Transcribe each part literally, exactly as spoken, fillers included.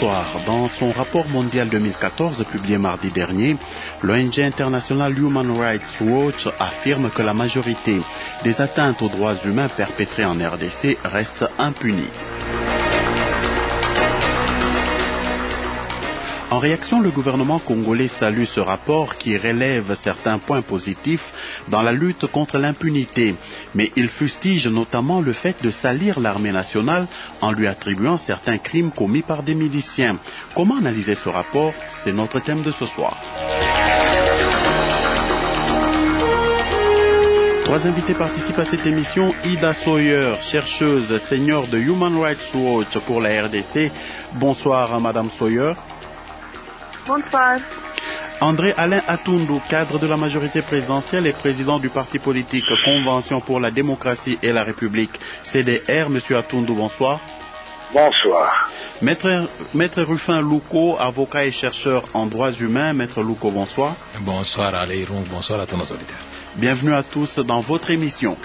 bonsoir. Dans son rapport mondial deux mille quatorze publié mardi dernier, l'O N G international Human Rights Watch affirme que la majorité des atteintes aux droits humains perpétrées en R D C restent impunies. En réaction, le gouvernement congolais salue ce rapport qui relève certains points positifs dans la lutte contre l'impunité. Mais il fustige notamment le fait de salir l'armée nationale en lui attribuant certains crimes commis par des miliciens. Comment analyser ce rapport? C'est notre thème de ce soir. Trois invités participent à cette émission. Ida Sawyer, chercheuse senior de Human Rights Watch pour la R D C. Bonsoir, Madame Sawyer. Bonsoir. André Alain Atundu, cadre de la majorité présidentielle et président du parti politique Convention pour la démocratie et la République, C D R. Monsieur Atundu, bonsoir. Bonsoir. Maître, Maître Rufin Louko, avocat et chercheur en droits humains. Maître Louko, bonsoir. Bonsoir Alaïron, bonsoir à tous nos auditeurs. Bienvenue à tous dans votre émission.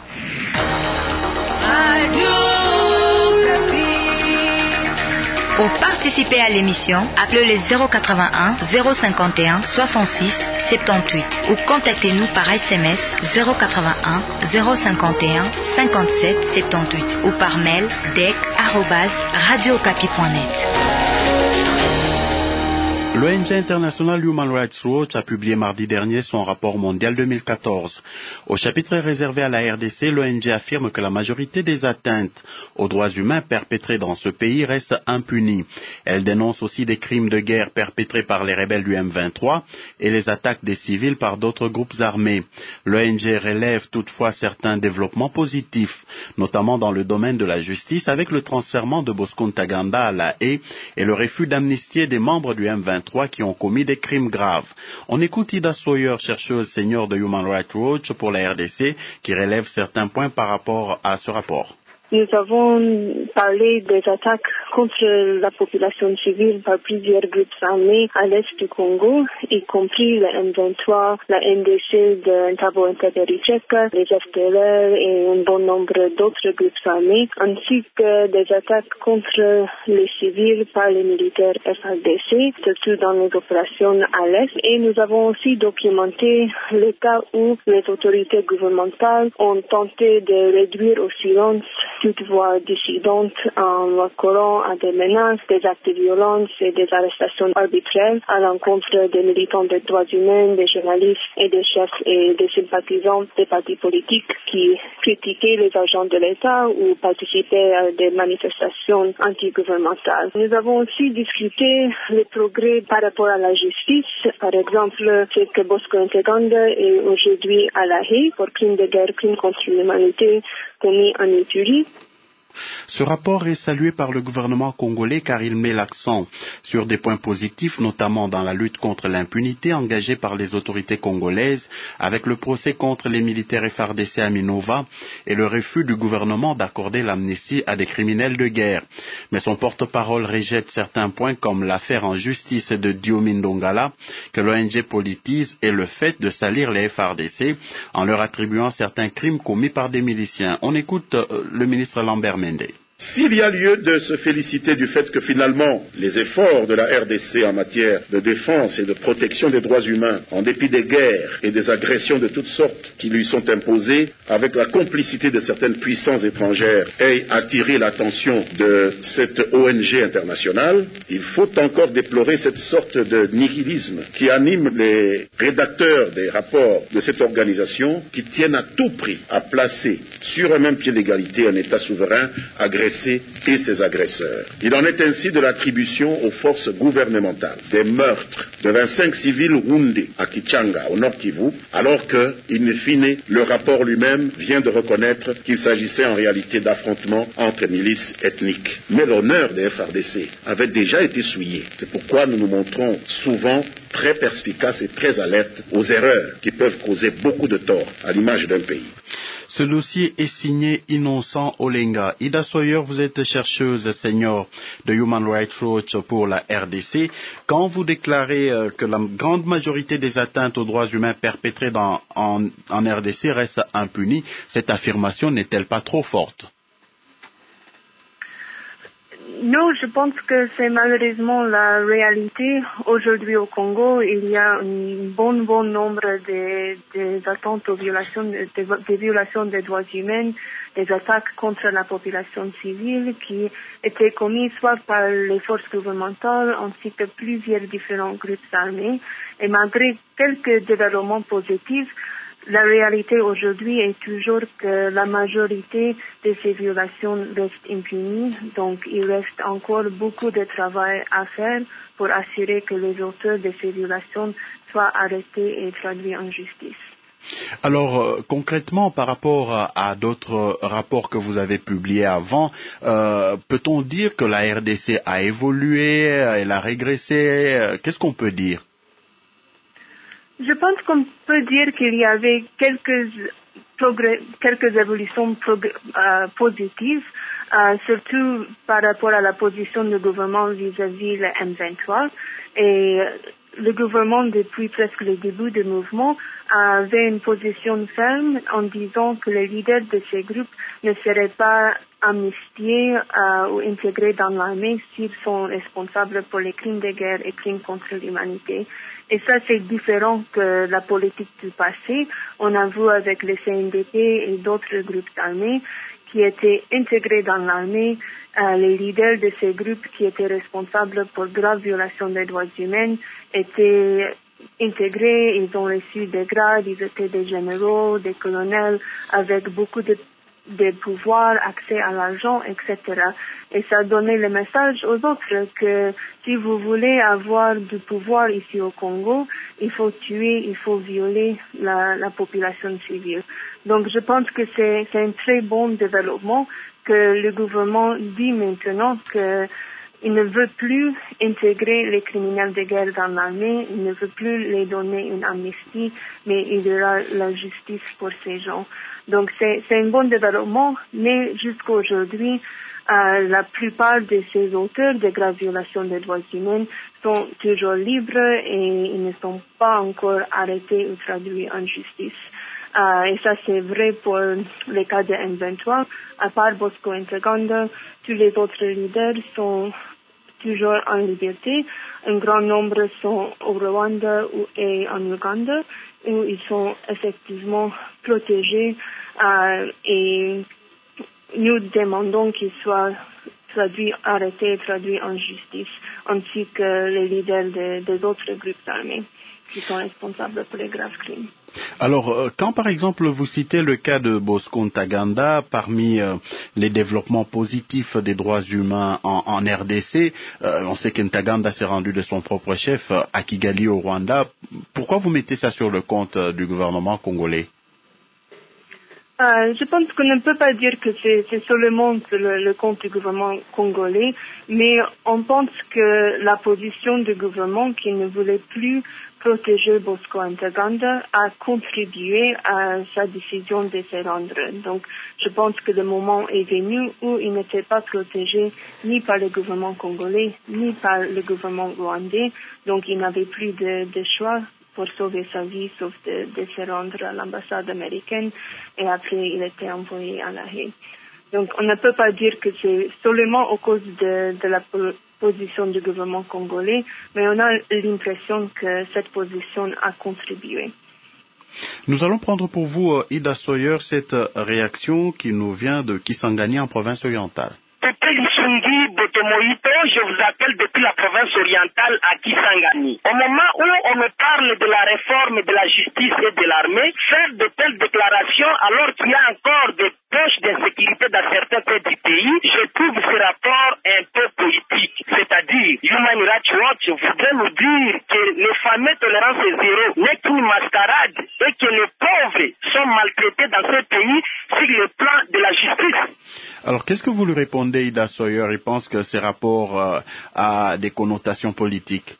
Pour participer à l'émission, appelez le zéro quatre-vingt-un zéro cinquante et un soixante-six soixante-dix-huit ou contactez-nous par S M S zéro quatre-vingt-un zéro cinquante et un cinquante-sept soixante-dix-huit ou par mail dec arobase radiocapi point net. L'O N G international Human Rights Watch a publié mardi dernier son rapport mondial deux mille quatorze. Au chapitre réservé à la R D C, l'O N G affirme que la majorité des atteintes aux droits humains perpétrées dans ce pays restent impunies. Elle dénonce aussi des crimes de guerre perpétrés par les rebelles du M vingt-trois et les attaques des civils par d'autres groupes armés. L'O N G relève toutefois certains développements positifs, notamment dans le domaine de la justice avec le transfèrement de Bosco Ntaganda à La Haye et le refus d'amnistier des membres du M vingt-trois qui ont commis des crimes graves. On écoute Ida Sawyer, chercheuse senior de Human Rights Watch pour la R D C, qui relève certains points par rapport à ce rapport. Nous avons parlé des attaques contre la population civile par plusieurs groupes armés à l'est du Congo, y compris le M vingt-trois, la N D C de Ntabo Ntaberi-Cheka, les F D L R et un bon nombre d'autres groupes armés, ainsi que des attaques contre les civils par les militaires F A R D C, surtout dans les opérations à l'est. Et nous avons aussi documenté les cas où les autorités gouvernementales ont tenté de réduire au silence toute voix dissidente en accolant à des menaces, des actes de violence et des arrestations arbitraires à l'encontre des militants des droits humains, des journalistes et des chefs et des sympathisants des partis politiques qui critiquaient les agents de l'État ou participaient à des manifestations antigouvernementales. Nous avons aussi discuté les progrès par rapport à la justice, par exemple, c'est que Bosco Ntaganda est aujourd'hui à La Haye pour crimes de guerre, crimes contre l'humanité commis en Ituri. Ce rapport est salué par le gouvernement congolais car il met l'accent sur des points positifs, notamment dans la lutte contre l'impunité engagée par les autorités congolaises avec le procès contre les militaires F A R D C à Minova et le refus du gouvernement d'accorder l'amnistie à des criminels de guerre. Mais son porte-parole rejette certains points comme l'affaire en justice de Diomi Ndongala que l'O N G politise et le fait de salir les F A R D C en leur attribuant certains crimes commis par des miliciens. On écoute euh, le ministre Lambert Mende. S'il y a lieu de se féliciter du fait que finalement les efforts de la R D C en matière de défense et de protection des droits humains, en dépit des guerres et des agressions de toutes sortes qui lui sont imposées, avec la complicité de certaines puissances étrangères, aient attiré l'attention de cette O N G internationale, il faut encore déplorer cette sorte de nihilisme qui anime les rédacteurs des rapports de cette organisation qui tiennent à tout prix à placer sur un même pied d'égalité un État souverain agressé et ses agresseurs. Il en est ainsi de l'attribution aux forces gouvernementales des meurtres de vingt-cinq civils rwandais à Kichanga, au Nord Kivu, alors que, in fine, le rapport lui-même vient de reconnaître qu'il s'agissait en réalité d'affrontements entre milices ethniques. Mais l'honneur des F A R D C avait déjà été souillé. C'est pourquoi nous nous montrons souvent très perspicaces et très alertes aux erreurs qui peuvent causer beaucoup de tort à l'image d'un pays. Ce dossier est signé Innocent Olenga. Ida Sawyer, vous êtes chercheuse senior de Human Rights Watch pour la R D C. Quand vous déclarez euh, que la grande majorité des atteintes aux droits humains perpétrées dans, en, en R D C restent impunies, cette affirmation n'est-elle pas trop forte? Non, je pense que c'est malheureusement la réalité. Aujourd'hui au Congo, il y a un bon bon nombre de, de attentes aux violations, de, de violations des droits humains, des attaques contre la population civile qui étaient commises soit par les forces gouvernementales ainsi que plusieurs différents groupes armés. Et malgré quelques développements positifs, la réalité aujourd'hui est toujours que la majorité de ces violations restent impunies, donc il reste encore beaucoup de travail à faire pour assurer que les auteurs de ces violations soient arrêtés et traduits en justice. Alors euh, concrètement, par rapport à, à d'autres rapports que vous avez publiés avant, euh, peut-on dire que la R D C a évolué, elle a régressé? Qu'est-ce qu'on peut dire? Je pense qu'on peut dire qu'il y avait quelques progrès, quelques évolutions progrès, euh, positives, euh, surtout par rapport à la position du gouvernement vis-à-vis le M vingt-trois. Et le gouvernement, depuis presque le début du mouvement, avait une position ferme en disant que les leaders de ces groupes ne seraient pas amnistiés euh, ou intégrés dans l'armée s'ils sont responsables pour les crimes de guerre et crimes contre l'humanité. Et ça, c'est différent que la politique du passé. On a vu avec le C N D P et d'autres groupes armés qui étaient intégrés dans l'armée, euh, les leaders de ces groupes qui étaient responsables pour graves violations des droits humains étaient intégrés, ils ont reçu des grades, ils étaient des généraux, des colonels, avec beaucoup de des pouvoirs, accès à l'argent, et cetera. Et ça donnait le message aux autres que si vous voulez avoir du pouvoir ici au Congo, il faut tuer, il faut violer la, la population civile. Donc je pense que c'est, c'est un très bon développement que le gouvernement dit maintenant que il ne veut plus intégrer les criminels de guerre dans l'armée, il ne veut plus les donner une amnistie, mais il y aura la justice pour ces gens. Donc c'est, c'est un bon développement, mais jusqu'à aujourd'hui, euh, la plupart de ces auteurs de graves violations des droits humains sont toujours libres et ils ne sont pas encore arrêtés ou traduits en justice. Euh, et ça c'est vrai pour les cas de M vingt-trois. À part Bosco Ntaganda, tous les autres leaders sont toujours en liberté. Un grand nombre sont au Rwanda et en Ouganda, où ils sont effectivement protégés euh, et nous demandons qu'ils soient traduits, arrêtés et traduits en justice, ainsi que les leaders de, des autres groupes armés qui sont responsables pour les graves crimes. Alors, quand par exemple vous citez le cas de Bosco Ntaganda, parmi euh, les développements positifs des droits humains en, en R D C, euh, on sait que Ntaganda s'est rendu de son propre chef euh, à Kigali au Rwanda. Pourquoi vous mettez ça sur le compte euh, du gouvernement congolais? Euh, je pense qu'on ne peut pas dire que c'est, c'est seulement le, le compte du gouvernement congolais, mais on pense que la position du gouvernement qui ne voulait plus protéger Bosco Ntaganda a contribué à sa décision de se rendre. Donc, je pense que le moment est venu où il n'était pas protégé ni par le gouvernement congolais, ni par le gouvernement rwandais. Donc, il n'avait plus de, de choix pour sauver sa vie, sauf de, de se rendre à l'ambassade américaine, et après il était envoyé à La Haye. Donc on ne peut pas dire que c'est seulement à cause de, de la position du gouvernement congolais, mais on a l'impression que cette position a contribué. Nous allons prendre pour vous, Ida Sawyer, cette réaction qui nous vient de Kisangani en province orientale. Je vous appelle depuis la province orientale à Kisangani. Au moment où on me parle de la réforme de la justice et de l'armée, faire de telles déclarations alors qu'il y a encore des poches d'insécurité dans certains pays du pays, je trouve ce rapport un peu politique. C'est-à-dire, Human Rights Watch voudrait nous dire que le fameux tolérance zéro n'est qu'une mascarade et que les pauvres sont maltraités dans ce pays sur le plan de la justice. Alors, qu'est-ce que vous lui répondez, Ida Sawyer? Il pense que ces rapports euh, a des connotations politiques.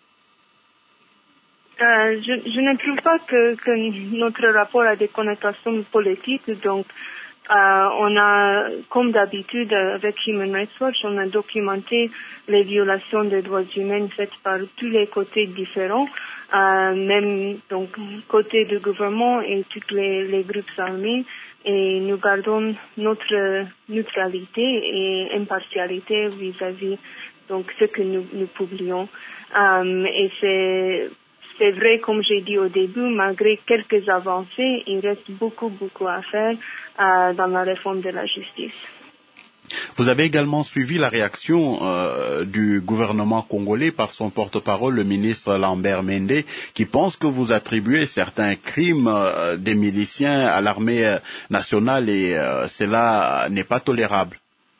Euh, je, je ne trouve pas que, que notre rapport a des connotations politiques, donc Euh, on a, comme d'habitude avec Human Rights Watch, on a documenté les violations des droits humains faites par tous les côtés différents, euh, même donc côté du gouvernement et tous les, les groupes armés, et nous gardons notre neutralité et impartialité vis-à-vis donc ce que nous, nous publions. Euh, et c'est C'est vrai, comme j'ai dit au début, malgré quelques avancées, il reste beaucoup, beaucoup à faire euh, dans la réforme de la justice. Vous avez également suivi la réaction euh, du gouvernement congolais par son porte-parole, le ministre Lambert Mende, qui pense que vous attribuez certains crimes euh, des miliciens à l'armée euh, nationale et euh, cela n'est pas tolérable.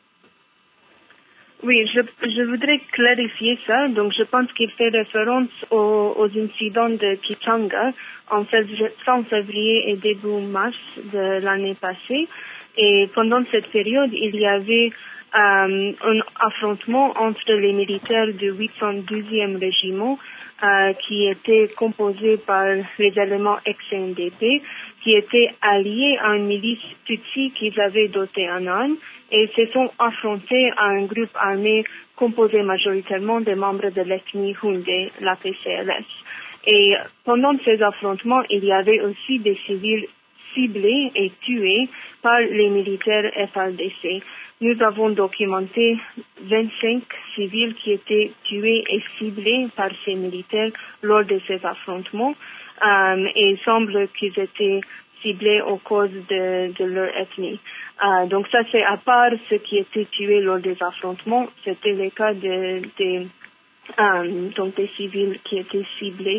Oui, je, je voudrais clarifier ça. Donc, je pense qu'il fait référence aux, aux incidents de Kichanga en fin février et début mars de l'année passée. Et pendant cette période, il y avait euh, un affrontement entre les militaires du huit cent douzième régiment euh, qui était composé par les éléments ex-N D P qui étaient alliés à une milice Tutsi qu'ils avaient dotée en armes et se sont affrontés à un groupe armé composé majoritairement des membres de l'ethnie Houndé, la P C L S. Et pendant ces affrontements, il y avait aussi des civils ciblés et tués par les militaires F A R D C. Nous avons documenté vingt-cinq civils qui étaient tués et ciblés par ces militaires lors de ces affrontements. Um, et il semble qu'ils étaient ciblés aux causes de, de leur ethnie. Uh, donc ça c'est à part ceux qui étaient tués lors des affrontements, c'était le cas de, de um, donc des civils qui étaient ciblés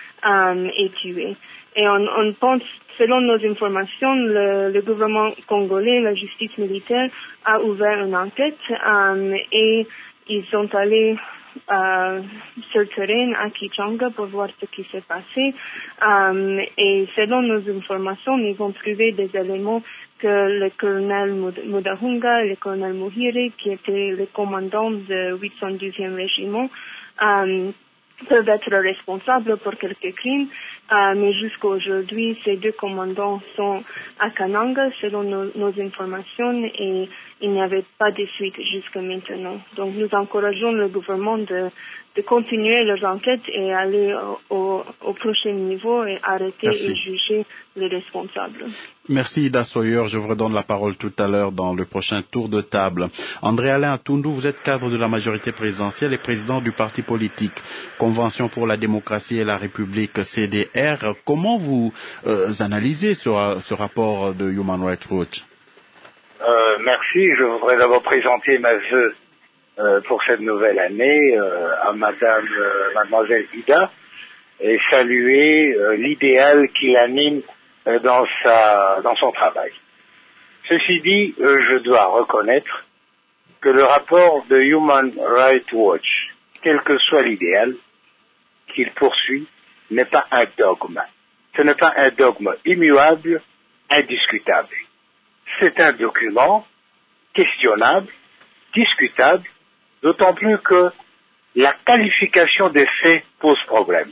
um, et tués. Et on, on pense, selon nos informations, le, le gouvernement congolais, la justice militaire, a ouvert une enquête um, et ils sont allés euh, sur le terrain à Kichanga pour voir ce qui s'est passé. Um, et selon nos informations, ils ont trouvé des éléments que le colonel Mudahunga et le colonel Muhire, qui étaient les commandants du huit cent douzième régiment, um, peuvent être responsables pour quelques crimes, euh, mais jusqu'à aujourd'hui, ces deux commandants sont à Kananga, selon nos, nos informations, et il n'y avait pas de suite jusqu'à maintenant. Donc, nous encourageons le gouvernement de, de continuer leurs enquêtes et aller au, au, au prochain niveau et arrêter Merci. Et juger les responsables. Merci Ida Sawyer, je vous redonne la parole tout à l'heure dans le prochain tour de table. André-Alain Atundu, vous êtes cadre de la majorité présidentielle et président du parti politique Convention pour la démocratie et la République C D R. Comment vous euh, analysez ce, ce rapport de Human Rights Watch? euh, Merci, je voudrais d'abord présenter mes vœux euh, pour cette nouvelle année euh, à Madame, euh, Mademoiselle Ida et saluer euh, l'idéal qui l'anime dans sa dans son travail. Ceci dit, euh, je dois reconnaître que le rapport de Human Rights Watch, quel que soit l'idéal qu'il poursuit, n'est pas un dogme. Ce n'est pas un dogme immuable, indiscutable. C'est un document questionnable, discutable, d'autant plus que la qualification des faits pose problème.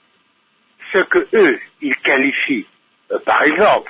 Ce que eux, ils qualifient Euh, par exemple,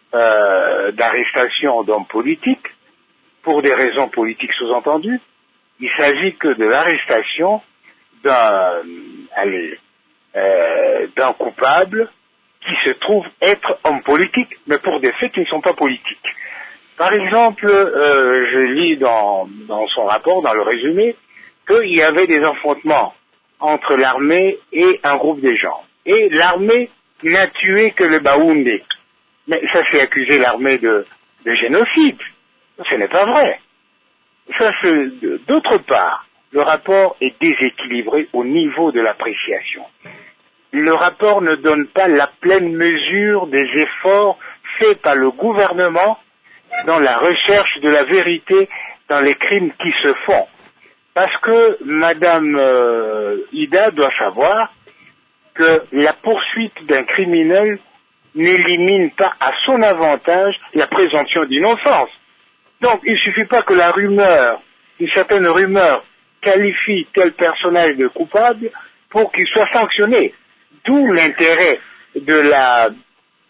euh, d'arrestation d'hommes politiques, pour des raisons politiques sous-entendues, il s'agit que de l'arrestation d'un, allez, euh, d'un coupable qui se trouve être homme politique, mais pour des faits qui ne sont pas politiques. Par exemple, euh, je lis dans, dans son rapport, dans le résumé, qu'il y avait des affrontements entre l'armée et un groupe de gens. Et l'armée n'a tué que le Baoundé. Mais ça, c'est accuser l'armée de, de génocide. Ce n'est pas vrai. Ça, c'est, d'autre part, le rapport est déséquilibré au niveau de l'appréciation. Le rapport ne donne pas la pleine mesure des efforts faits par le gouvernement dans la recherche de la vérité dans les crimes qui se font. Parce que Madame euh, Ida doit savoir que la poursuite d'un criminel n'élimine pas à son avantage la présomption d'innocence. Donc, il ne suffit pas que la rumeur, une certaine rumeur, qualifie tel personnage de coupable pour qu'il soit sanctionné. D'où l'intérêt de la,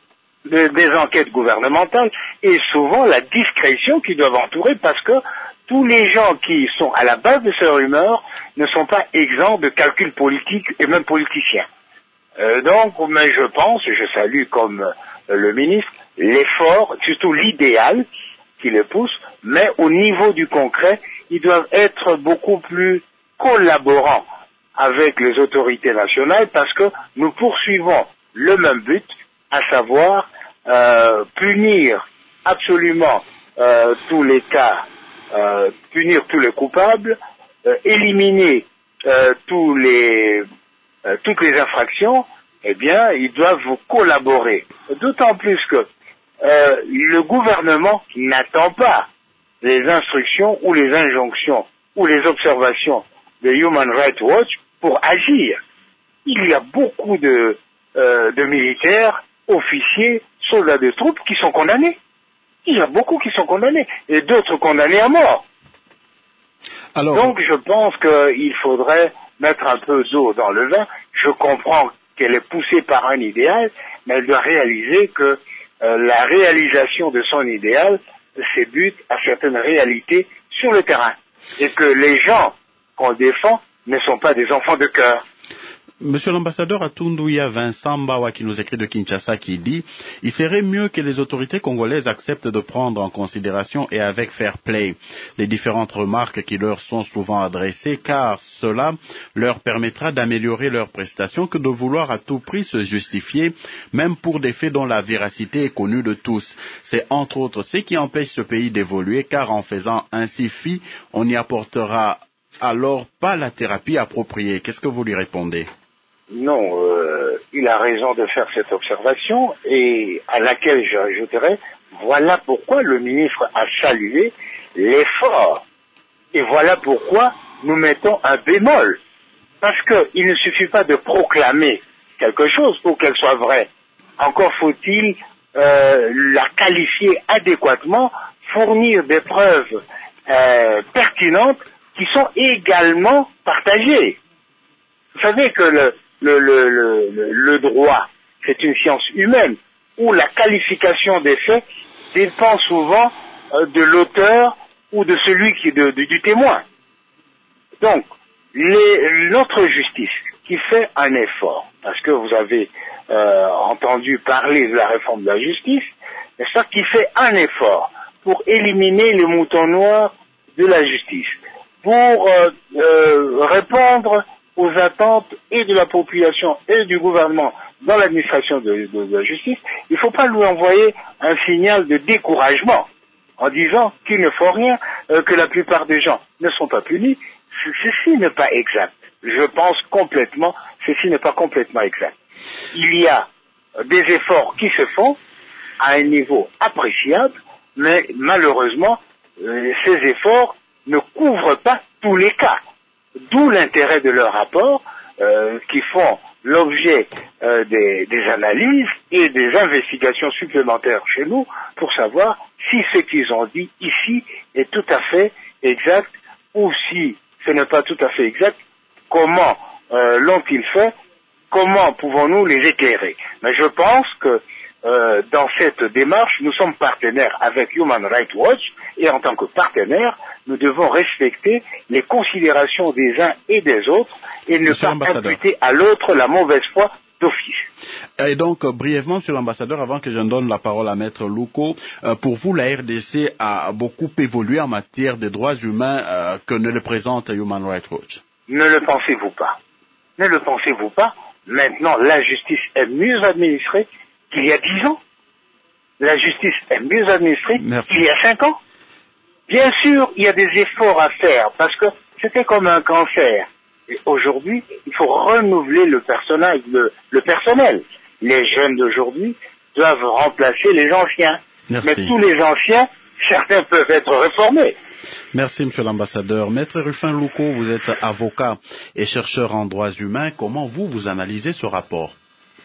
de, des enquêtes gouvernementales et souvent la discrétion qui doit entourer, parce que tous les gens qui sont à la base de ces rumeurs ne sont pas exempts de calculs politiques et même politiciens. Euh, donc, mais je pense, et je salue comme euh, le ministre, l'effort, surtout l'idéal qui le pousse, mais au niveau du concret, ils doivent être beaucoup plus collaborants avec les autorités nationales, parce que nous poursuivons le même but, à savoir euh, punir absolument euh, tous les cas, euh, punir tous les coupables, euh, éliminer euh, tous les, euh, toutes les infractions. Eh bien, ils doivent collaborer. D'autant plus que euh, le gouvernement n'attend pas les instructions ou les injonctions ou les observations de Human Rights Watch pour agir. Il y a beaucoup de, euh, de militaires, officiers, soldats de troupes qui sont condamnés. Il y a beaucoup qui sont condamnés et d'autres condamnés à mort. Alors, donc je pense qu'il faudrait mettre un peu d'eau dans le vin. Je comprends qu'elle est poussée par un idéal, mais elle doit réaliser que euh, la réalisation de son idéal s'ébute à certaines réalités sur le terrain et que les gens qu'on défend ne sont pas des enfants de cœur. Monsieur l'ambassadeur Atundouya Vincent Mbawa, qui nous écrit de Kinshasa, qui dit « Il serait mieux que les autorités congolaises acceptent de prendre en considération et avec fair play les différentes remarques qui leur sont souvent adressées, car cela leur permettra d'améliorer leurs prestations que de vouloir à tout prix se justifier, même pour des faits dont la véracité est connue de tous. C'est entre autres ce qui empêche ce pays d'évoluer, car en faisant ainsi fi, on n'y apportera alors pas la thérapie appropriée. » Qu'est-ce que vous lui répondez? Non, euh, il a raison de faire cette observation et à laquelle j'ajouterai, voilà pourquoi le ministre a salué l'effort. Et voilà pourquoi nous mettons un bémol. Parce qu'il ne suffit pas de proclamer quelque chose pour qu'elle soit vraie. Encore faut-il euh, la qualifier adéquatement, fournir des preuves euh, pertinentes qui sont également partagées. Vous savez que le Le, le, le, le droit, c'est une science humaine où la qualification des faits dépend souvent euh, de l'auteur ou de celui qui de, de, du témoin. Donc, les, notre justice qui fait un effort, parce que vous avez euh, entendu parler de la réforme de la justice, c'est ça qui fait un effort pour éliminer les moutons noirs de la justice, pour euh, euh, répondre aux attentes et de la population et du gouvernement dans l'administration de, de, de la justice, il ne faut pas lui envoyer un signal de découragement en disant qu'il ne faut rien, euh, que la plupart des gens ne sont pas punis. Ceci n'est pas exact. Je pense complètement, ceci n'est pas complètement exact. Il y a des efforts qui se font à un niveau appréciable, mais malheureusement, euh, ces efforts ne couvrent pas tous les cas. D'où l'intérêt de leurs rapports euh, qui font l'objet euh, des, des analyses et des investigations supplémentaires chez nous pour savoir si ce qu'ils ont dit ici est tout à fait exact ou si ce n'est pas tout à fait exact, comment euh, l'ont-ils fait, comment pouvons-nous les éclairer. Mais je pense que euh, dans cette démarche, nous sommes partenaires avec Human Rights Watch et en tant que partenaires, nous devons respecter les considérations des uns et des autres et ne Monsieur pas imputer à l'autre la mauvaise foi d'office. Et donc, euh, brièvement, Monsieur l'ambassadeur, avant que je ne donne la parole à Maître Louko, euh, pour vous, la R D C a beaucoup évolué en matière de droits humains euh, que ne le présente Human Rights Watch. Ne le pensez-vous pas? Ne le pensez-vous pas? Maintenant, la justice est mieux administrée qu'il y a dix ans. La justice est mieux administrée Merci. qu'il y a cinq ans. Bien sûr, il y a des efforts à faire parce que c'était comme un cancer. Et aujourd'hui, il faut renouveler le personnel, le, le personnel. Les jeunes d'aujourd'hui doivent remplacer les anciens. Merci. Mais tous les anciens, certains peuvent être réformés. Merci, Monsieur l'ambassadeur. Maître Rufin Louko, vous êtes avocat et chercheur en droits humains. Comment vous, vous analysez ce rapport?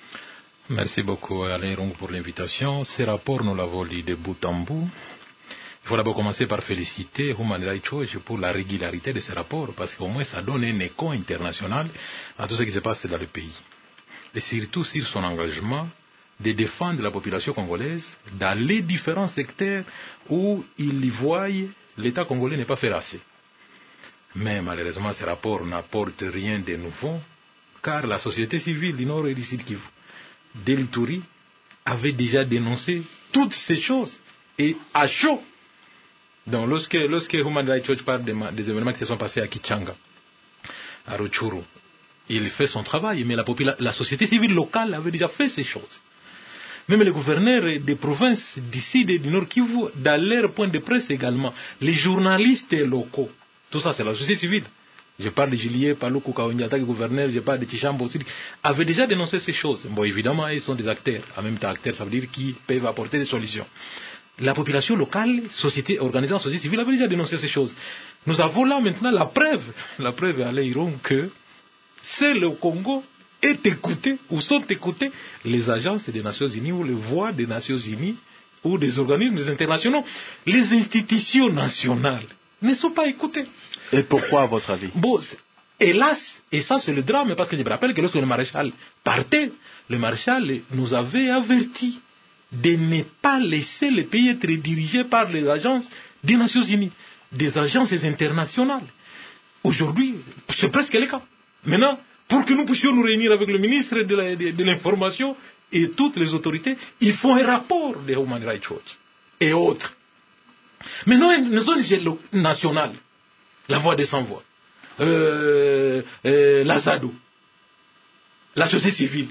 Merci beaucoup, Alain Rong, pour l'invitation. Ce rapport, nous l'avons lu de bout en bout. Il faut d'abord commencer par féliciter Human Rights Watch pour la régularité de ce rapport, parce qu'au moins ça donne un écho international à tout ce qui se passe dans le pays. Et surtout sur son engagement de défendre la population congolaise dans les différents secteurs où ils y voient l'État congolais n'est pas fait assez. Mais malheureusement, ce rapport n'apporte rien de nouveau, car la société civile du Nord et du Sud Kivu, Del Ituri, avait déjà dénoncé toutes ces choses, et à chaud. Donc lorsque, lorsque Human Rights Watch parle des, des événements qui se sont passés à Kichanga, à Rutshuru, il fait son travail, mais la, la société civile locale avait déjà fait ces choses. Même les gouverneurs des provinces d'ici, du Nord Kivu, dans leur point de presse également, les journalistes locaux, tout ça c'est la société civile. Je parle de Julie Paluku Kaonyata, gouverneur, je parle de Tichambo aussi, avaient déjà dénoncé ces choses. Bon, évidemment, ils sont des acteurs. En même temps, acteurs, ça veut dire qu'ils peuvent apporter des solutions. La population locale, société, organisant société civile, avait déjà dénoncé ces choses. Nous avons là maintenant la preuve, la preuve à l'Iron que c'est le Congo est écouté, ou sont écoutés les agences des Nations Unies, ou les voix des Nations Unies, ou des organismes internationaux. Les institutions nationales ne sont pas écoutées. Et pourquoi, à votre avis? Bon, hélas, et ça c'est le drame, parce que je me rappelle que lorsque le maréchal partait, le maréchal nous avait averti de ne pas laisser le pays être dirigé par les agences des Nations Unies, des agences internationales. Aujourd'hui, c'est presque le cas. Maintenant, pour que nous puissions nous réunir avec le ministre de, la, de, de l'information et toutes les autorités, il faut un rapport de Human Rights Watch et autres. Maintenant, une zone nationale, la voix des sans-voix, euh, euh, la ZADO, la société civile,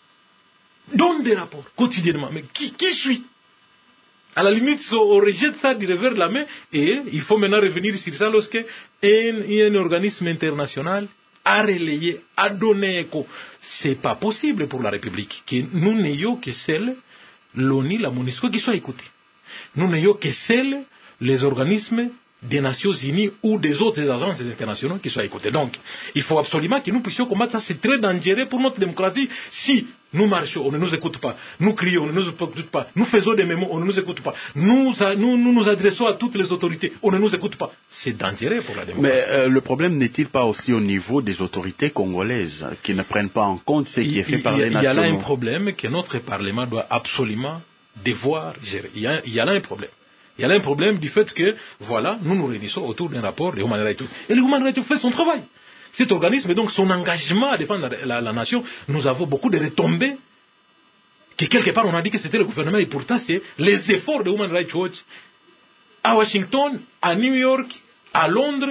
donne des rapports quotidiennement. Mais qui, qui suit? À la limite, on rejette ça du revers de la main et il faut maintenant revenir sur ça lorsque un, un organisme international a relayé, a donné écho. C'est pas possible pour la République que nous n'ayons que celle, l'ONU, la MONUSCO, qui soit écoutée. Nous n'ayons que celle, les organismes des Nations Unies ou des autres agences internationales qui soient écoutées. Donc, il faut absolument que nous puissions combattre ça. C'est très dangereux pour notre démocratie. Si nous marchons, on ne nous écoute pas. Nous crions, on ne nous écoute pas. Nous faisons des mémos, on ne nous écoute pas. Nous nous, nous, nous adressons à toutes les autorités, on ne nous écoute pas. C'est dangereux pour la démocratie. Mais euh, le problème n'est-il pas aussi au niveau des autorités congolaises qui ne prennent pas en compte ce qui il, est fait il, par il, les nations? Il y a là un problème que notre Parlement doit absolument devoir gérer. Il y a, il y a là un problème. Il y a là un problème du fait que, voilà, nous nous réunissons autour d'un rapport de Human Rights Watch. Et le Human Rights Watch fait son travail. Cet organisme, donc, son engagement à défendre la, la, la nation, nous avons beaucoup de retombées, que quelque part on a dit que c'était le gouvernement, et pourtant c'est les efforts de Human Rights Watch à Washington, à New York, à Londres,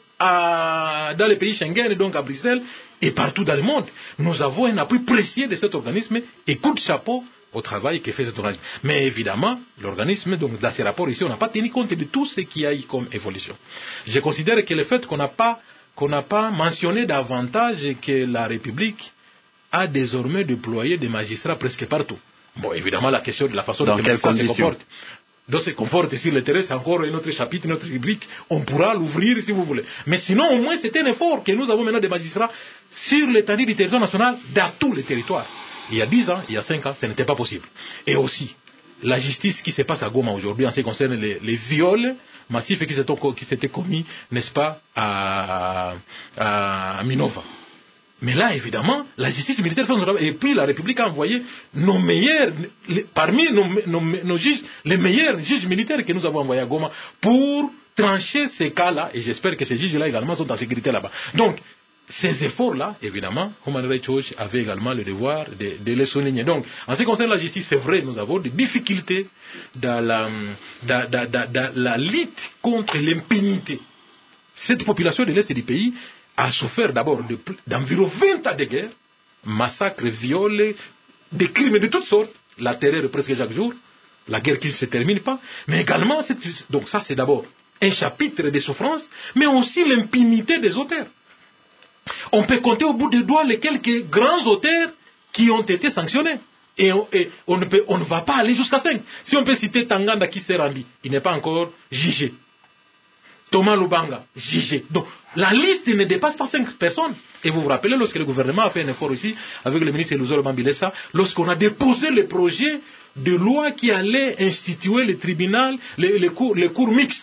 à, dans les pays Schengen, et donc à Bruxelles, et partout dans le monde. Nous avons un appui précieux de cet organisme, et coup de chapeau au travail que fait cet organisme. Mais évidemment, l'organisme, donc dans ces rapports ici, on n'a pas tenu compte de tout ce qu'il y a eu comme évolution. Je considère que le fait qu'on n'a pas, qu'on n'a pas mentionné davantage que la République a désormais déployé des magistrats presque partout. Bon, évidemment, la question de la façon dont ces magistrats se comportent. Donc, se comporte sur le terrain, c'est encore un autre chapitre, notre rubrique. On pourra l'ouvrir si vous voulez. Mais sinon, au moins, c'est un effort que nous avons maintenant des magistrats sur l'étendue du territoire national, dans tous les territoires. Il y a dix ans, il y a cinq ans, ce n'était pas possible. Et aussi, la justice qui se passe à Goma aujourd'hui en ce qui concerne les, les viols massifs qui s'étaient, qui s'étaient commis, n'est-ce pas, à, à, à Minova. Mais là, évidemment, la justice militaire fait son travail. Et puis, la République a envoyé nos meilleurs, les, parmi nos, nos, nos juges, les meilleurs juges militaires que nous avons envoyés à Goma pour trancher ces cas-là. Et j'espère que ces juges-là également sont en sécurité là-bas. Donc, ces efforts-là, évidemment, Human Rights Watch avait également le devoir de, de les souligner. Donc, en ce qui concerne la justice, c'est vrai, nous avons des difficultés dans la, dans, dans, dans, dans la lutte contre l'impunité. Cette population de l'Est du pays a souffert d'abord de, d'environ vingt ans de guerre, massacres, viols, des crimes de toutes sortes, la terreur presque chaque jour, la guerre qui ne se termine pas, mais également, cette, donc ça c'est d'abord un chapitre de souffrance, mais aussi l'impunité des auteurs. On peut compter au bout des doigts les quelques grands auteurs qui ont été sanctionnés. Et on, et on, ne, peut, on ne va pas aller jusqu'à cinq. Si on peut citer Tanganda qui s'est rendu, il n'est pas encore jugé. Thomas Lubanga, jugé. Donc, la liste ne dépasse pas cinq personnes. Et vous vous rappelez, lorsque le gouvernement a fait un effort aussi, avec le ministre Luzolo Bambilesa, lorsqu'on a déposé le projet de loi qui allait instituer le tribunal, les, les, cours, les cours mixtes,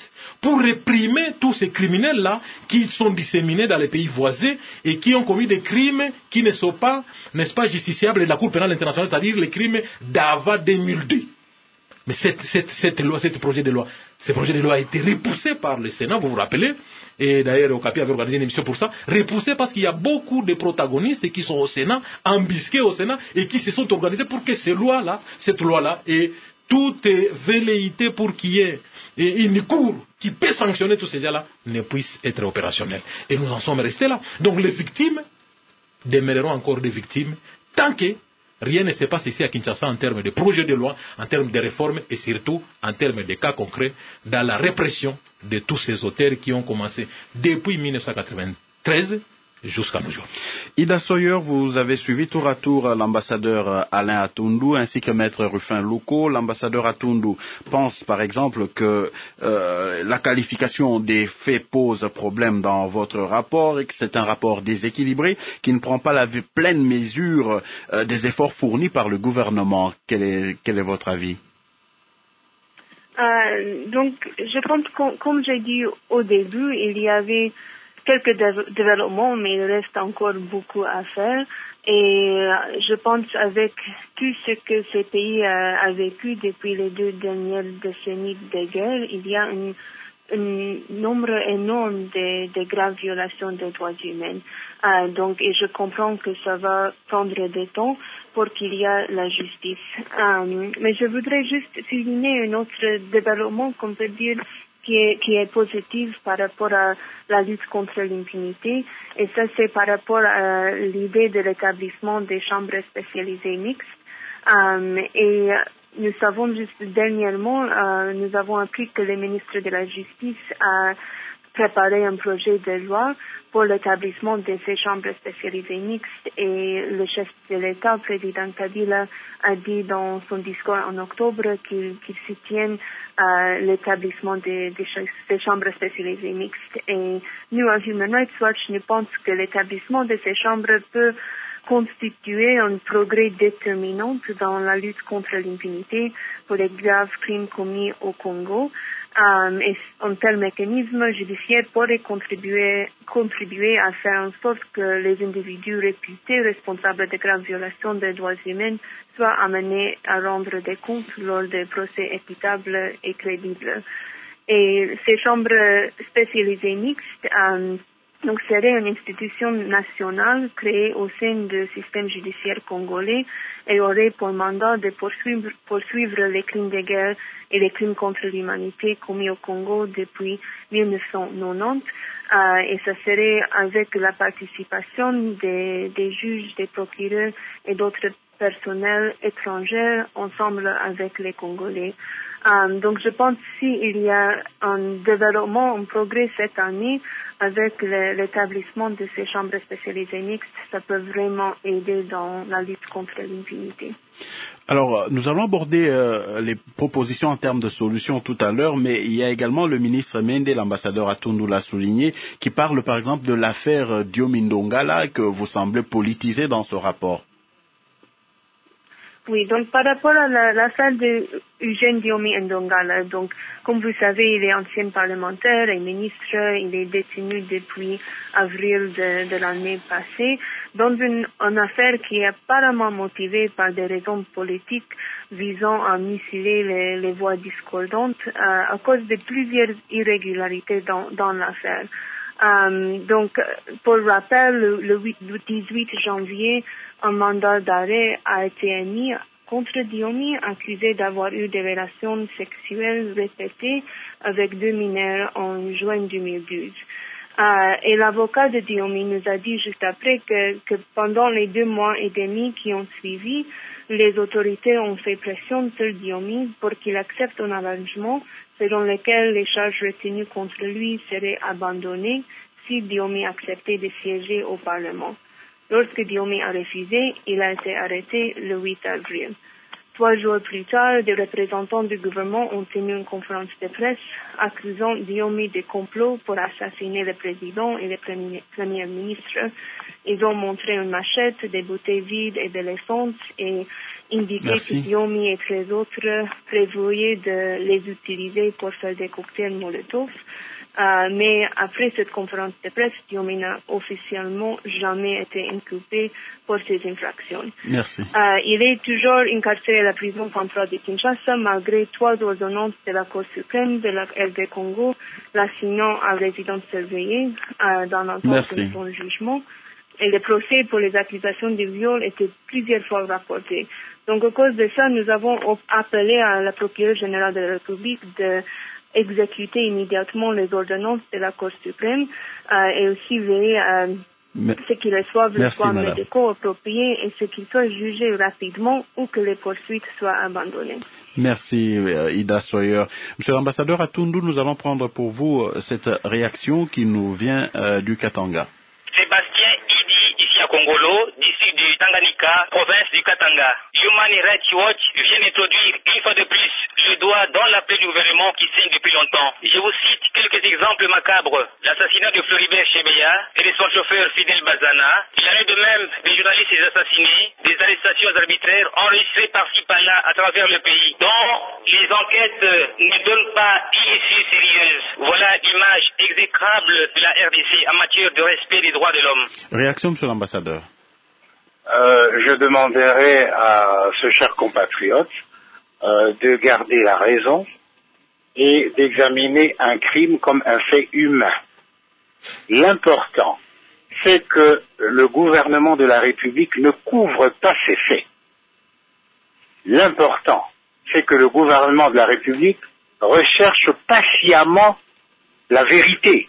pour réprimer tous ces criminels-là qui sont disséminés dans les pays voisins et qui ont commis des crimes qui ne sont pas, n'est-ce pas, justiciables de la Cour pénale internationale, c'est-à-dire les crimes d'avant deux mille deux. Mais cette, cette, cette loi, ce projet de loi, ce projet de loi a été repoussé par le Sénat, vous vous rappelez, et d'ailleurs Okapi avait organisé une émission pour ça, repoussé parce qu'il y a beaucoup de protagonistes qui sont au Sénat, embusqués au Sénat, et qui se sont organisés pour que ces lois-là, cette loi-là, et tout est velléité pour qu'il y ait une cour qui peut sanctionner tous ces gens-là, ne puisse être opérationnelle. Et nous en sommes restés là. Donc les victimes demeureront encore des victimes tant que rien ne se passe ici à Kinshasa en termes de projets de loi, en termes de réformes et surtout en termes de cas concrets dans la répression de tous ces auteurs qui ont commencé depuis mille neuf cent quatre-vingt-treize jusqu'à nos jours. Ida Sawyer, vous avez suivi tour à tour l'ambassadeur Alain Atundu ainsi que maître Rufin Louko. L'ambassadeur Atundu pense par exemple que euh, la qualification des faits pose problème dans votre rapport et que c'est un rapport déséquilibré qui ne prend pas la pleine mesure euh, des efforts fournis par le gouvernement. Quel est, quel est votre avis? Euh, donc, je pense que, comme j'ai dit au début, il y avait quelques dév- développements, mais il reste encore beaucoup à faire. Et euh, je pense avec tout ce que ce pays a, a vécu depuis les deux dernières décennies de guerre, il y a un, un nombre énorme de, de graves violations des droits humains. Euh, donc, et je comprends que ça va prendre du temps pour qu'il y ait la justice. Euh, mais je voudrais juste souligner un autre développement qu'on peut dire qui est, qui est positive par rapport à la lutte contre l'impunité. Et ça, c'est par rapport à l'idée de l'établissement des chambres spécialisées mixtes. Euh, et nous savons juste dernièrement, euh, nous avons appris que le ministre de la Justice a préparé un projet de loi pour l'établissement de ces chambres spécialisées mixtes et le chef de l'État, président Kabila, a dit dans son discours en octobre qu'il, qu'il soutient euh, l'établissement de, de ces chambres spécialisées mixtes. Et nous, à Human Rights Watch, nous pensons que l'établissement de ces chambres peut constituer un progrès déterminant dans la lutte contre l'impunité pour les graves crimes commis au Congo. Um, et un tel mécanisme judiciaire pourrait contribuer, contribuer à faire en sorte que les individus réputés responsables de graves violations des droits humains soient amenés à rendre des comptes lors des procès équitables et crédibles. Et ces chambres spécialisées mixtes um, donc serait une institution nationale créée au sein du système judiciaire congolais et aurait pour mandat de poursuivre, poursuivre les crimes de guerre et les crimes contre l'humanité commis au Congo depuis mille neuf cent quatre-vingt-dix. Euh, et ça serait avec la participation des, des juges, des procureurs et d'autres personnels étrangers ensemble avec les Congolais. Um, donc je pense s'il y a un développement, un progrès cette année avec le, l'établissement de ces chambres spécialisées mixtes, ça peut vraiment aider dans la lutte contre l'impunité. Alors, nous allons aborder euh, les propositions en termes de solutions tout à l'heure, mais il y a également le ministre Mende, l'ambassadeur Atundu l'a souligné, qui parle par exemple de l'affaire Diomi Ndongala que vous semblez politiser dans ce rapport. Oui, donc par rapport à la, l'affaire de Eugène Diomi Ndongala, donc comme vous savez, il est ancien parlementaire et ministre, il est détenu depuis avril de, de l'année passée dans une, une affaire qui est apparemment motivée par des raisons politiques visant à museler les, les voix discordantes euh, à cause de plusieurs irrégularités dans, dans l'affaire. Um, donc, pour rappel, le, le dix-huit janvier, un mandat d'arrêt a été émis contre Diomi, accusé d'avoir eu des relations sexuelles répétées avec deux mineurs en juin deux mille douze. Uh, et l'avocat de Diomi nous a dit juste après que, que pendant les deux mois et demi qui ont suivi, les autorités ont fait pression sur Diomi pour qu'il accepte un arrangement selon lequel les charges retenues contre lui seraient abandonnées si Diomi acceptait de siéger au Parlement. Lorsque Diomi a refusé, il a été arrêté le huit avril. Trois jours plus tard, des représentants du gouvernement ont tenu une conférence de presse accusant Diomi de complot pour assassiner le président et le premier, premier ministre. Ils ont montré une machette, des bouteilles vides et de l'essence et indiqué Merci. que Diomi et treize autres prévoyaient de les utiliser pour faire des cocktails Molotov. Euh, mais après cette conférence de presse, Diomi n'a officiellement jamais été inculpé pour ces infractions. Merci. Euh, il est toujours incarcéré à la prison centrale de Kinshasa malgré trois ordonnances de la Cour suprême de la R D Congo l'assignant à résidence surveillée euh, dans l'attente Merci. de son jugement. Et le procès pour les accusations de viol était plusieurs fois rapporté. Donc, à cause de ça, nous avons appelé à la procureure générale de la République de exécuter immédiatement les ordonnances de la Cour suprême euh, et aussi veiller à Mais- ce qu'ils reçoivent les Merci, soins madame. médicaux appropriés et ce qu'ils soient jugés rapidement ou que les poursuites soient abandonnées. Merci, euh, Ida Sawyer. Monsieur l'ambassadeur Atundu, nous allons prendre pour vous euh, cette réaction qui nous vient euh, du Katanga. Sébastien Idi, ici à Congolo, d'ici du Tanganyika, province du Katanga. Human Rights Watch vient d'introduire une fois de plus le doigt dans la plaie du gouvernement qui saigne depuis longtemps. Je vous cite quelques exemples macabres. L'assassinat de Floribert Chebeya et de son chauffeur Fidel Bazana. Il en est de même des journalistes assassinés, des arrestations arbitraires enregistrées par-ci par-là à travers le pays, dont les enquêtes ne donnent pas une issue sérieuse. Voilà l'image exécrable de la R D C en matière de respect des droits de l'homme. Réaction, monsieur l'ambassadeur. Euh, je demanderai à ce cher compatriote euh, de garder la raison et d'examiner un crime comme un fait humain. L'important, c'est que le gouvernement de la République ne couvre pas ces faits. L'important, c'est que le gouvernement de la République recherche patiemment la vérité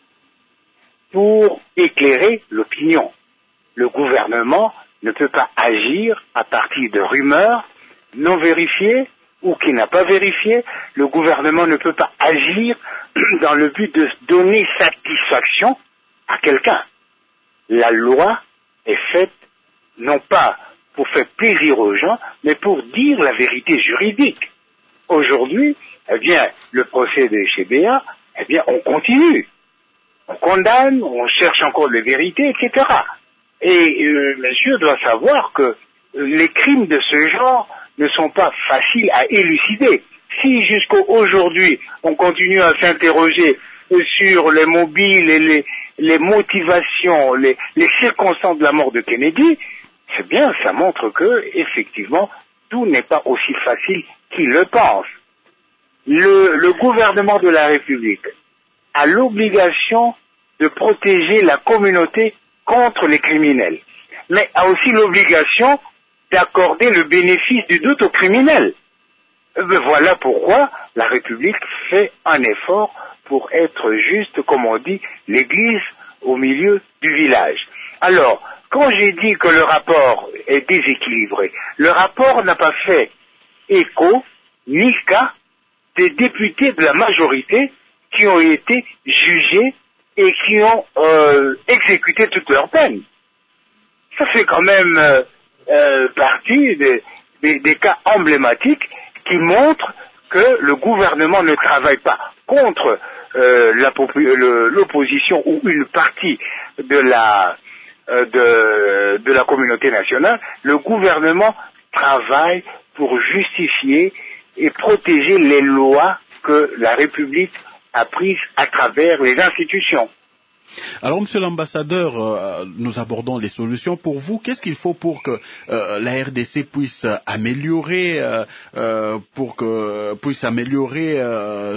pour éclairer l'opinion. Le gouvernement ne peut pas agir à partir de rumeurs non vérifiées ou qui n'a pas vérifié. Le gouvernement ne peut pas agir dans le but de donner satisfaction à quelqu'un. La loi est faite non pas pour faire plaisir aux gens, mais pour dire la vérité juridique. Aujourd'hui, eh bien, le procès de Chebeya, eh bien, on continue. On condamne, on cherche encore les vérités, et cetera. Et euh, monsieur doit savoir que les crimes de ce genre ne sont pas faciles à élucider. Si jusqu'à aujourd'hui, on continue à s'interroger sur les mobiles et les, les motivations, les, les circonstances de la mort de Kennedy, c'est bien, ça montre que, effectivement, tout n'est pas aussi facile qu'il le pense. Le, le gouvernement de la République a l'obligation de protéger la communauté contre les criminels, mais a aussi l'obligation d'accorder le bénéfice du doute aux criminels. Voilà pourquoi la République fait un effort pour être juste, comme on dit, l'église au milieu du village. Alors, quand j'ai dit que le rapport est déséquilibré, le rapport n'a pas fait écho ni cas des députés de la majorité qui ont été jugés et qui ont euh, exécuté toute leur peine. Ça fait quand même euh, euh, partie des, des, des cas emblématiques qui montrent que le gouvernement ne travaille pas contre euh, la popu- le, l'opposition ou une partie de la, euh, de, de la communauté nationale. Le gouvernement travaille pour justifier et protéger les lois que la République a prises à travers les institutions. Alors, monsieur l'ambassadeur, euh, nous abordons les solutions. Pour vous, qu'est-ce qu'il faut pour que euh, la R D C puisse améliorer, euh, euh, pour que puisse améliorer euh,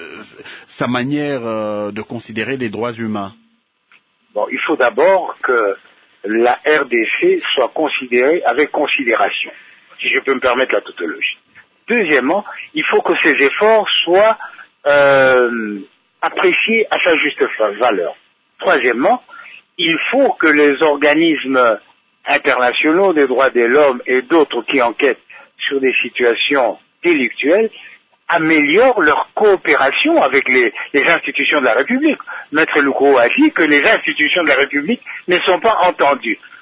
sa manière euh, de considérer les droits humains? Bon, il faut d'abord que la R D C soit considérée avec considération, si je peux me permettre la tautologie. Deuxièmement, il faut que ces efforts soient euh, appréciés à sa juste valeur. Troisièmement, il faut que les organismes internationaux des droits de l'homme et d'autres qui enquêtent sur des situations délictuelles améliorent leur coopération avec les, les institutions de la République. Maître Loukro a dit que les institutions de la République ne sont pas entendues.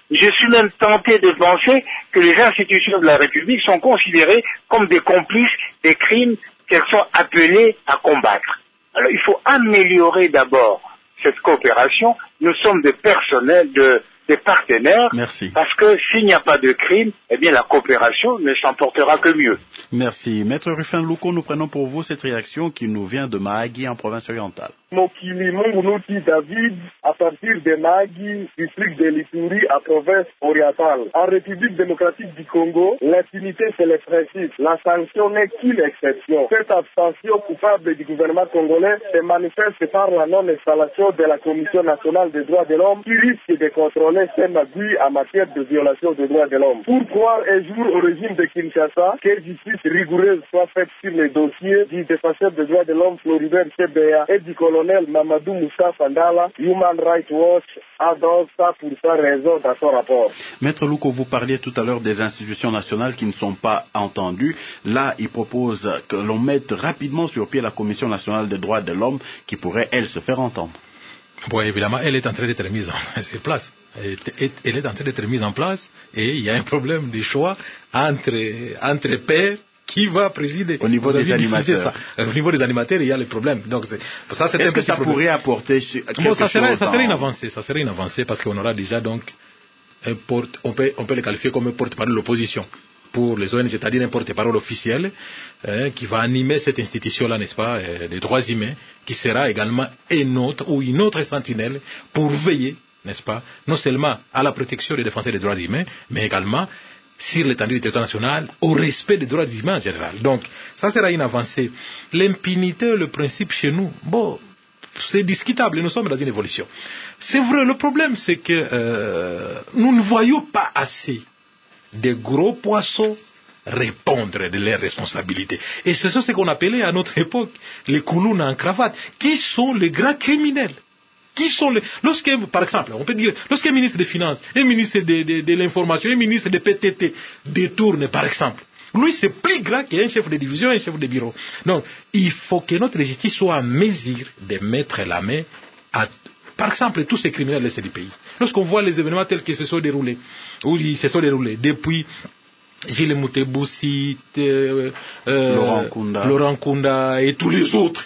Je suis même tenté de penser que les institutions de la République sont considérées comme des complices des crimes qu'elles sont appelées à combattre. Alors il faut améliorer d'abord cette coopération. Nous sommes des personnels, de, des partenaires. Merci. Parce que s'il n'y a pas de crime, eh bien la coopération ne s'en portera que mieux. Merci. Maître Rufin Luko, nous prenons pour vous cette réaction qui nous vient de Mahagi en province orientale. Mokili Mungunuti David, à partir de Mahagi, district de l'Ituri, à province orientale. En République démocratique du Congo, l'impunité c'est le principe. La sanction n'est qu'une exception. Cette abstention coupable du gouvernement congolais se manifeste par la non-installation de la Commission nationale des droits de l'homme qui risque de contrôler ces magouilles en matière de violation des droits de l'homme. Pourquoi un jour au régime de Kinshasa que justice rigoureuse soit faite sur les dossiers du défenseur des droits de l'homme Floribert Chebeya et du colonel Mamadou Moussa Fandala, Human Rights Watch adore ça pour sa raison dans son rapport. Maître Luko, vous parliez tout à l'heure des institutions nationales qui ne sont pas entendues. Là, il propose que l'on mette rapidement sur pied la Commission nationale des droits de l'homme qui pourrait, elle, se faire entendre. Bon, évidemment, elle est en train d'être mise en sur place. Elle est, elle est en train d'être mise en place et il y a un problème de choix entre, entre pairs. Qui va présider au niveau des animateurs? Ça. Au niveau des animateurs, il y a le problème. Donc, c'est, ça, c'est Est-ce un que ça problème. pourrait apporter quelque bon, ça serait, chose ça serait en... une avancée. Ça serait une avancée parce qu'on aura déjà donc un porte, on peut, on peut le qualifier comme un porte-parole de l'opposition pour les O N G, c'est-à-dire un porte-parole officiel hein, qui va animer cette institution-là, n'est-ce pas, euh, des droits humains, qui sera également un autre ou une autre sentinelle pour veiller, n'est-ce pas, non seulement à la protection des défenseurs des droits humains, mais également sur l'étendue du territoire national, au respect des droits humains en général. Donc, ça sera une avancée. L'impunité, le principe chez nous, bon, c'est discutable, nous sommes dans une évolution. C'est vrai, le problème, c'est que euh, nous ne voyons pas assez de gros poissons répondre de leurs responsabilités. Et c'est ce qu'on appelait à notre époque les koulounes en cravate, qui sont les grands criminels. Qui sont les... Lorsque, par exemple, on peut dire, lorsqu'un ministre des Finances, un ministre de, de, de l'Information, un ministre de P T T détourne, par exemple, lui, c'est plus grand qu'un chef de division, un chef de bureau. Donc, il faut que notre justice soit en mesure de mettre la main à, par exemple, tous ces criminels de ce pays. Lorsqu'on voit les événements tels qu'ils se sont déroulés, où ils se sont déroulés depuis Gilles Mouteboussi, euh, euh, Laurent Kunda. Laurent Kunda et tous les autres.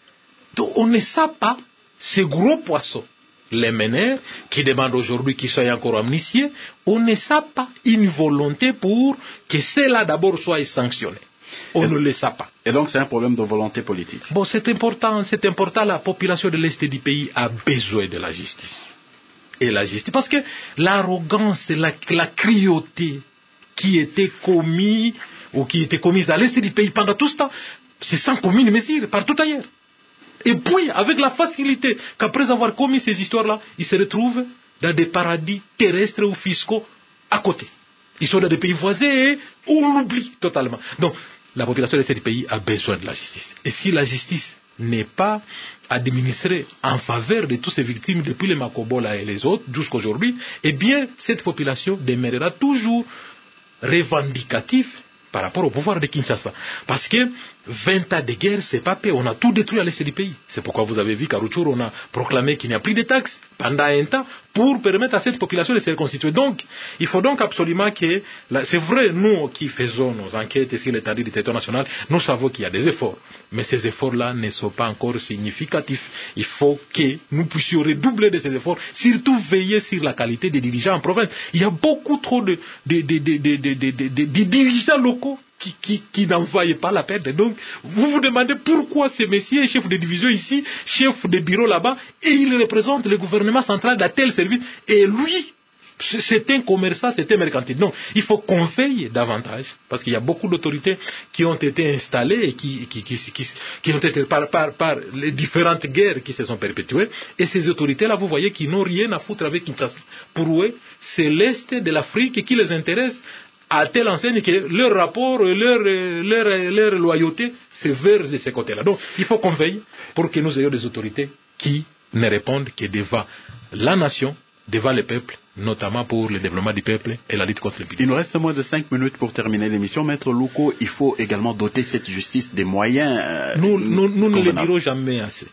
Donc, on ne sait pas ces gros poissons, les meneurs, qui demandent aujourd'hui qu'ils soient encore amnistiés, on ne sait pas une volonté pour que cela d'abord soit sanctionné. On et ne le sait pas. Et donc c'est un problème de volonté politique. Bon, c'est important, c'est important, la population de l'Est du pays a besoin de la justice. Et la justice, parce que l'arrogance, la, la cruauté qui était commise, ou qui était commise à l'Est du pays pendant tout ce temps, c'est sans commune mesure, partout ailleurs. Et puis, avec la facilité qu'après avoir commis ces histoires-là, ils se retrouvent dans des paradis terrestres ou fiscaux à côté. Ils sont dans des pays voisins et on l'oublie totalement. Donc, la population de ces pays a besoin de la justice. Et si la justice n'est pas administrée en faveur de toutes ces victimes depuis les Makobola et les autres jusqu'à aujourd'hui, eh bien, cette population demeurera toujours revendicative par rapport au pouvoir de Kinshasa. Parce que vingt ans de guerre, c'est pas paix. On a tout détruit à l'est du pays. C'est pourquoi vous avez vu qu'à Rutshuru, on a proclamé qu'il n'y a plus de taxes pendant un temps pour permettre à cette population de se reconstituer. Donc, il faut donc absolument que... Là, c'est vrai, nous qui faisons nos enquêtes sur l'étendue du territoire national, nous savons qu'il y a des efforts. Mais ces efforts-là ne sont pas encore significatifs. Il faut que nous puissions redoubler de ces efforts, surtout veiller sur la qualité des dirigeants en province. Il y a beaucoup trop de, de, de, de, de, de, de, de, de, de dirigeants locaux qui, qui, qui n'en voyaient pas la peine. Donc, vous vous demandez pourquoi ce messieurs est chef de division ici, chef de bureau là-bas, et il représente le gouvernement central d'un tel service, et lui, c'est un commerçant, c'est un mercantile. Donc, il faut qu'on veille davantage, parce qu'il y a beaucoup d'autorités qui ont été installées et qui, qui, qui, qui, qui ont été par, par, par les différentes guerres qui se sont perpétuées. Et ces autorités-là, vous voyez, qui n'ont rien à foutre avec Kinshasa. Pour eux, c'est l'Est de l'Afrique qui les intéresse, à telle enseigne que leur rapport, leur, leur, leur loyauté, c'est vers de ces côtés-là. Donc, il faut qu'on veille pour que nous ayons des autorités qui ne répondent que devant la nation, devant le peuple, notamment pour le développement du peuple et la lutte contre l'impunité. Il nous reste moins de cinq minutes pour terminer l'émission. Maître Luko, il faut également doter cette justice des moyens. Euh, nous nous, nous ne le dirons jamais assez.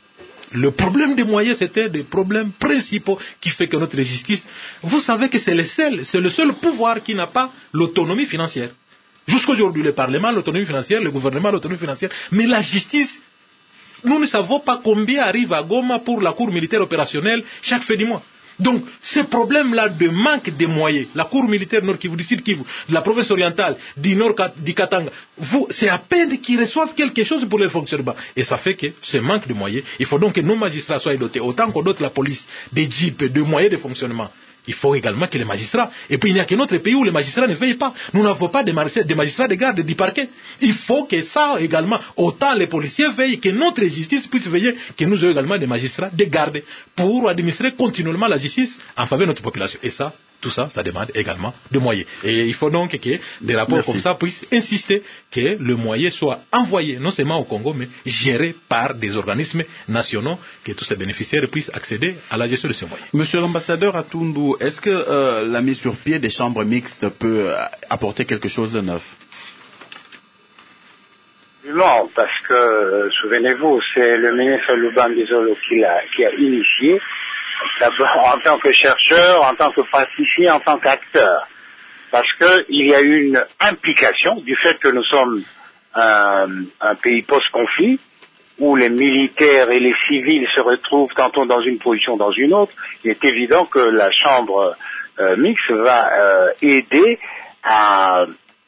Le problème des moyens, c'était des problèmes principaux qui fait que notre justice, vous savez que c'est le seul, c'est le seul pouvoir qui n'a pas l'autonomie financière. Jusqu'aujourd'hui, le Parlement a l'autonomie financière, le gouvernement a l'autonomie financière, mais la justice, nous ne savons pas combien arrive à Goma pour la cour militaire opérationnelle chaque fin du mois. Donc, ces problèmes-là de manque de moyens, la cour militaire Nord Kivu, du Sud Kivu, de la province orientale, du Nord du Katanga, vous, c'est à peine qu'ils reçoivent quelque chose pour leur fonctionnement. Et ça fait que ce manque de moyens, il faut donc que nos magistrats soient dotés, autant qu'on dote la police, des jeeps, de moyens de fonctionnement. Il faut également que les magistrats, et puis il n'y a que notre pays où les magistrats ne veillent pas. Nous n'avons pas de magistrats de garde du parquet. Il faut que ça également, autant les policiers veillent, que notre justice puisse veiller, que nous ayons également des magistrats de garde pour administrer continuellement la justice en faveur de notre population. Et ça, tout ça, ça demande également de moyens. Et il faut donc que des rapports Merci. Comme ça puissent insister que le moyen soit envoyé, non seulement au Congo, mais géré par des organismes nationaux, que tous ces bénéficiaires puissent accéder à la gestion de ces moyens. Monsieur l'ambassadeur Atundu, est-ce que euh, la mise sur pied des chambres mixtes peut apporter quelque chose de neuf? Non, parce que, euh, souvenez-vous, c'est le ministre Louban Bizolo qui l'a, qui a initié, d'abord en tant que chercheur, en tant que praticien, en tant qu'acteur. Parce qu'il y a une implication du fait que nous sommes un, un pays post-conflit, où les militaires et les civils se retrouvent tantôt dans une position, dans une autre. Il est évident que la chambre euh, mixte va euh, aider à,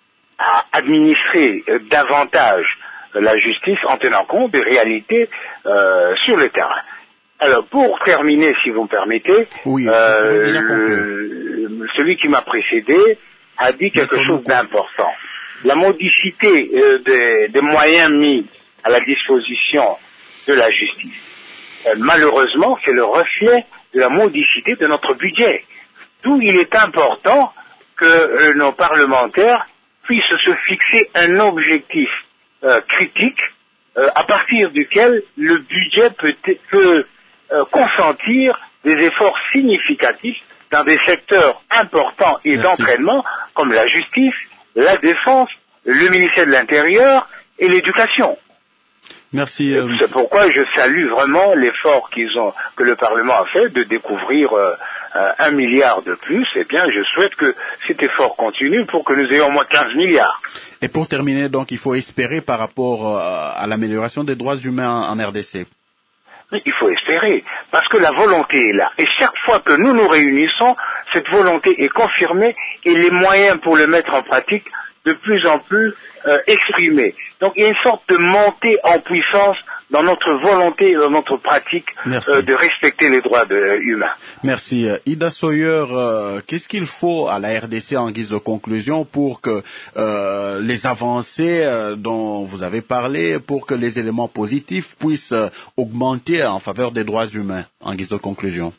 à administrer euh, davantage la justice en tenant compte des réalités euh, sur le terrain. Alors, pour terminer, si vous me permettez, oui, euh, le, celui qui m'a précédé a dit quelque D'accord. chose d'important. La modicité euh, des, des moyens mis à la disposition de la justice, euh, malheureusement, c'est le reflet de la modicité de notre budget. D'où il est important que euh, nos parlementaires puissent se fixer un objectif euh, critique euh, à partir duquel le budget peut, peut euh, consentir des efforts significatifs dans des secteurs importants et Merci. D'entraînement comme la justice, la défense, le ministère de l'Intérieur et l'éducation. Merci. Euh, C'est pourquoi je salue vraiment l'effort qu'ils ont, que le Parlement a fait de découvrir euh, un milliard de plus. Eh bien, je souhaite que cet effort continue pour que nous ayons au moins quinze milliards. Et pour terminer, donc, il faut espérer par rapport euh, à l'amélioration des droits humains en, en R D C. Mais il faut espérer, parce que la volonté est là. Et chaque fois que nous nous réunissons, cette volonté est confirmée et les moyens pour le mettre en pratique de plus en plus euh, exprimés. Donc il y a une sorte de montée en puissance dans notre volonté et dans notre pratique euh, de respecter les droits de, euh, humains. Merci. Ida Sawyer, euh, qu'est-ce qu'il faut à la R D C en guise de conclusion pour que euh, les avancées euh, dont vous avez parlé, pour que les éléments positifs puissent euh, augmenter en faveur des droits humains en guise de conclusion?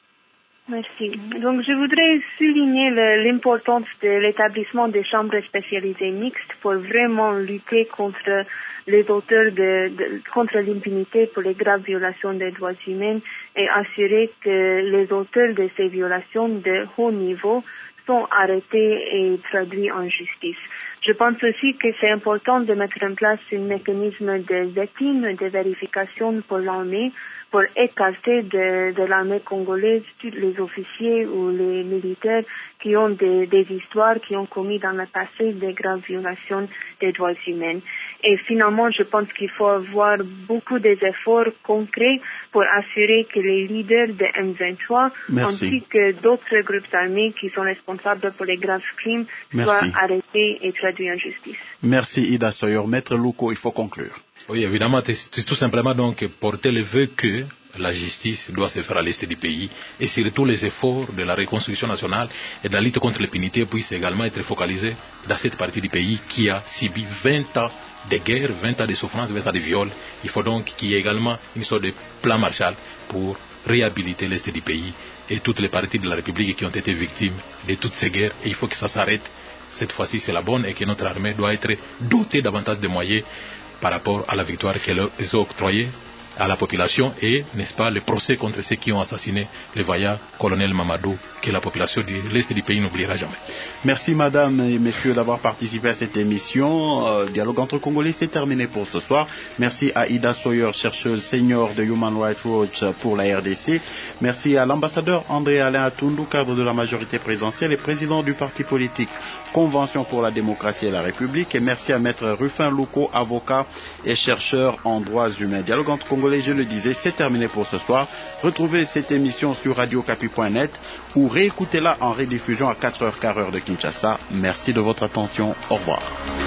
Merci. Donc, je voudrais souligner le, l'importance de l'établissement des chambres spécialisées mixtes pour vraiment lutter contre les auteurs de, de contre l'impunité pour les graves violations des droits humains et assurer que les auteurs de ces violations de haut niveau sont arrêtés et traduits en justice. Je pense aussi que c'est important de mettre en place un mécanisme de vetting, de vérification pour l'armée, pour écarter de, de l'armée congolaise tous les officiers ou les militaires qui ont des, des histoires, qui ont commis dans le passé des graves violations des droits humains. Et finalement, je pense qu'il faut avoir beaucoup d'efforts concrets pour assurer que les leaders de M vingt-trois, Merci. Ainsi que d'autres groupes armés qui sont responsables pour les graves crimes, Merci. Soient arrêtés et traduits en justice. Merci Ida Sawyer. Maître Luko, il faut conclure. Oui, évidemment, c'est tout simplement donc porter le vœu que la justice doit se faire à l'est du pays et surtout les efforts de la reconstruction nationale et de la lutte contre l'impunité puissent également être focalisés dans cette partie du pays qui a subi vingt ans de guerre, vingt ans de souffrance, vingt ans de viol. Il faut donc qu'il y ait également une sorte de plan Marshall pour réhabiliter l'est du pays et toutes les parties de la République qui ont été victimes de toutes ces guerres. Et il faut que ça s'arrête. Cette fois-ci, c'est la bonne et que notre armée doit être dotée davantage de moyens par rapport à la victoire qu'elle a octroyée à la population et, n'est-ce pas, le procès contre ceux qui ont assassiné le vaillant colonel Mamadou, que la population de l'Est du pays n'oubliera jamais. Merci madame et messieurs d'avoir participé à cette émission. Euh, Dialogue entre Congolais, c'est terminé pour ce soir. Merci à Ida Sawyer, chercheuse senior de Human Rights Watch pour la R D C. Merci à l'ambassadeur André Alain Atundu, cadre de la majorité présidentielle et président du parti politique Convention pour la démocratie et la République. Et merci à maître Rufin Louko, avocat et chercheur en droits humains. Dialogue entre Congolais, je le disais, c'est terminé pour ce soir. Retrouvez cette émission sur radio capi point net ou réécoutez-la en rediffusion à quatre heures quinze heure de Kinshasa. Merci de votre attention. Au revoir.